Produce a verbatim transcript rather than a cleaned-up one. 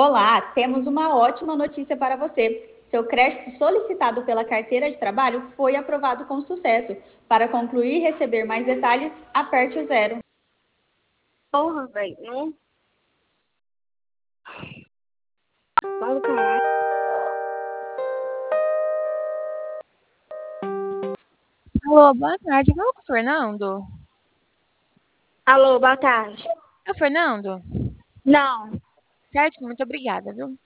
Olá, temos uma ótima notícia para você. Seu crédito solicitado pela carteira de trabalho foi aprovado com sucesso. Para concluir e receber mais detalhes, aperte o zero. Porra, velho. Não. Vai do caralho. Alô, boa tarde. Fala com o Fernando. Alô, boa tarde. É o Fernando? Não. Certo, muito obrigada, viu?